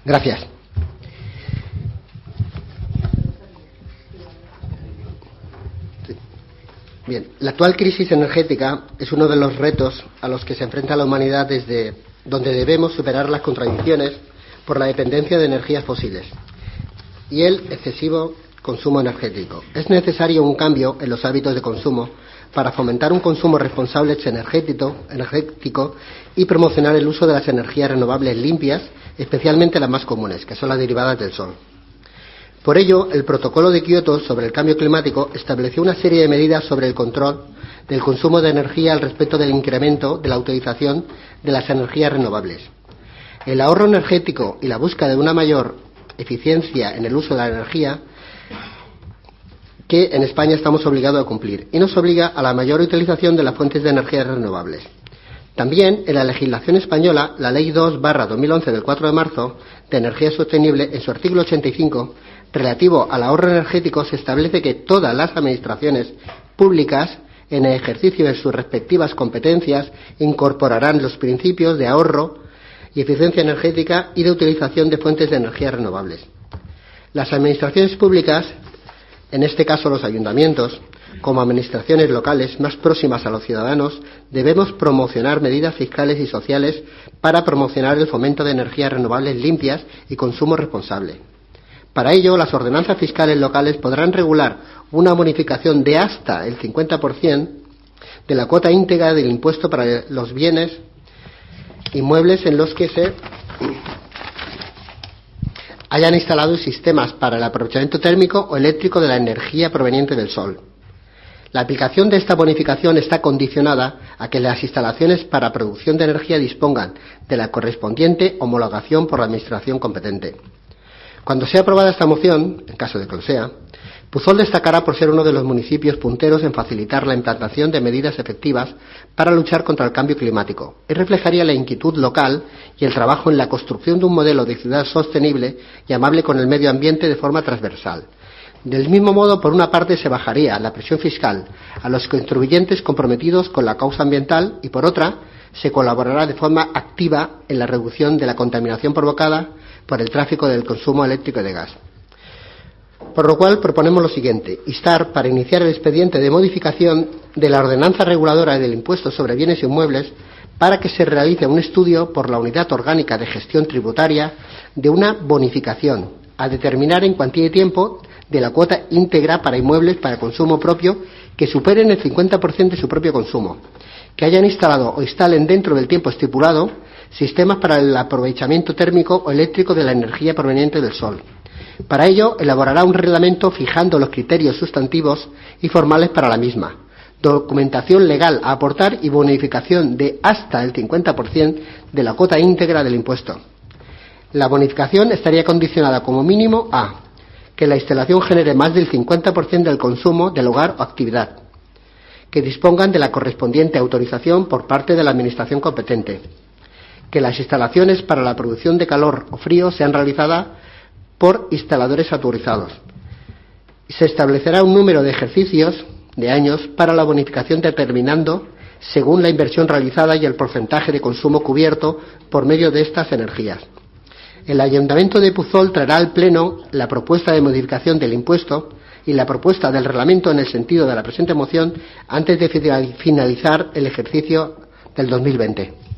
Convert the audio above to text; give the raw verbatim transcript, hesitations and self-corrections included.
Gracias. Bien, la actual crisis energética es uno de los retos a los que se enfrenta la humanidad, desde donde debemos superar las contradicciones por la dependencia de energías fósiles y el excesivo consumo energético. Es necesario un cambio en los hábitos de consumo para fomentar un consumo responsable energético, energético y promocionar el uso de las energías renovables limpias, especialmente las más comunes, que son las derivadas del sol. Por ello, el Protocolo de Kioto sobre el cambio climático estableció una serie de medidas sobre el control del consumo de energía al respecto del incremento de la utilización de las energías renovables. El ahorro energético y la búsqueda de una mayor eficiencia en el uso de la energía que en España estamos obligados a cumplir, y nos obliga a la mayor utilización de las fuentes de energías renovables. También en la legislación española, la Ley dos barra dos mil once del cuatro de marzo de Energía Sostenible, en su artículo ochenta y cinco, relativo al ahorro energético, se establece que todas las administraciones públicas, en el ejercicio de sus respectivas competencias, incorporarán los principios de ahorro y eficiencia energética y de utilización de fuentes de energía renovables. Las administraciones públicas, en este caso los ayuntamientos, como administraciones locales más próximas a los ciudadanos, debemos promocionar medidas fiscales y sociales para promocionar el fomento de energías renovables limpias y consumo responsable. Para ello, las ordenanzas fiscales locales podrán regular una bonificación de hasta el cincuenta por ciento de la cuota íntegra del impuesto para los bienes inmuebles en los que se hayan instalado sistemas para el aprovechamiento térmico o eléctrico de la energía proveniente del sol. La aplicación de esta bonificación está condicionada a que las instalaciones para producción de energía dispongan de la correspondiente homologación por la administración competente. Cuando sea aprobada esta moción, en caso de que lo sea, Puzol destacará por ser uno de los municipios punteros en facilitar la implantación de medidas efectivas para luchar contra el cambio climático, y reflejaría la inquietud local y el trabajo en la construcción de un modelo de ciudad sostenible y amable con el medio ambiente de forma transversal. Del mismo modo, por una parte, se bajaría la presión fiscal a los contribuyentes comprometidos con la causa ambiental y, por otra, se colaborará de forma activa en la reducción de la contaminación provocada por el tráfico del consumo eléctrico y de gas. Por lo cual proponemos lo siguiente: instar para iniciar el expediente de modificación de la ordenanza reguladora del impuesto sobre bienes inmuebles para que se realice un estudio por la Unidad Orgánica de Gestión Tributaria de una bonificación a determinar en cuantía y tiempo de la cuota íntegra para inmuebles para consumo propio que superen el cincuenta por ciento de su propio consumo, que hayan instalado o instalen dentro del tiempo estipulado sistemas para el aprovechamiento térmico o eléctrico de la energía proveniente del sol. Para ello, elaborará un reglamento fijando los criterios sustantivos y formales para la misma, documentación legal a aportar y bonificación de hasta el cincuenta por ciento de la cuota íntegra del impuesto. La bonificación estaría condicionada como mínimo a que la instalación genere más del cincuenta por ciento del consumo del hogar o actividad, que dispongan de la correspondiente autorización por parte de la administración competente, que las instalaciones para la producción de calor o frío sean realizadas por instaladores autorizados. Se establecerá un número de ejercicios de años para la bonificación, determinando según la inversión realizada y el porcentaje de consumo cubierto por medio de estas energías. El Ayuntamiento de Puzol traerá al Pleno la propuesta de modificación del impuesto y la propuesta del reglamento en el sentido de la presente moción antes de finalizar el ejercicio del dos mil veinte.